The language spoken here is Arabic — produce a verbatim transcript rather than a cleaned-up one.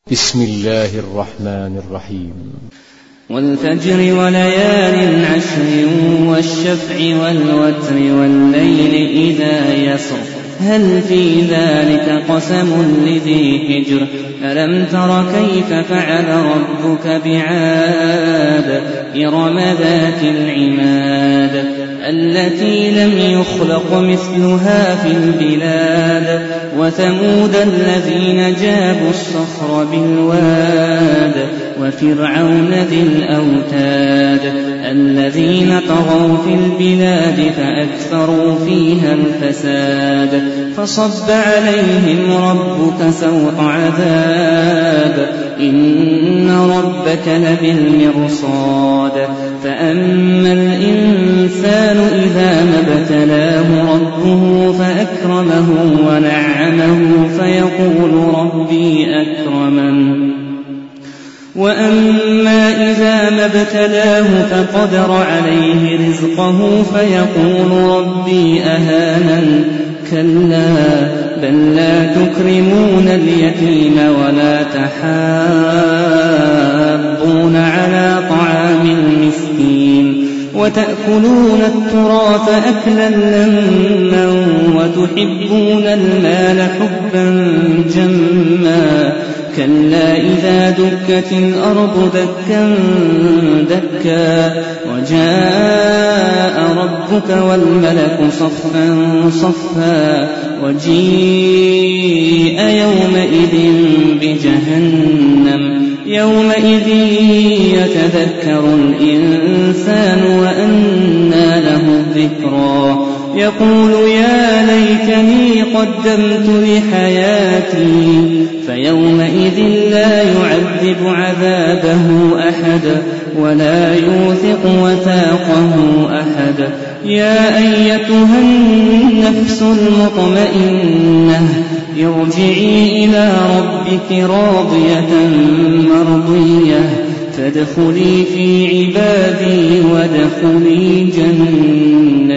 بسم الله الرحمن الرحيم. والفجر وليال عشر والشفع والوتر والليل إذا يسر هل في ذلك قسم لذي حجر ألم تر كيف فعل ربك بعاد إرم ذات العماد التي لم يخلق مثلها في البلاد وثمود الذين جابوا الصخر بالواد وفرعون ذي الأوتاد الذين طغوا في البلاد فأكثروا فيها الفساد فصب عليهم ربك سوط عذاب إن ربك لبالمرصاد فأما الإنسان إذا ما ابتلاه ربه فأكرمه ونعمه فيقول ربي أكرمن وأما إذا ما ابتلاه فقدر عليه رزقه فيقول ربي أهانن كلا بل لا تكرمون اليتيم ولا تحاضون على طعام المسكين وتأكلون التراث أكلا لما وتحبون المال حبا جما كلا إذا دكت الأرض دكا دكا وجاء ربك والملك صفا صفا وجيء يومئذ بجهنم يومئذ يتذكر الإنسان وأنى له الذكرى يقول يا ليتني قدمت لحياتي فيومئذ لا يعذب عذابه أحد ولا يوثق وثاقه أحد يا أيتها النفس المطمئنة ارجعي إلى ربك راضية مرضية فادخلي في عبادي وادخلي جنتي.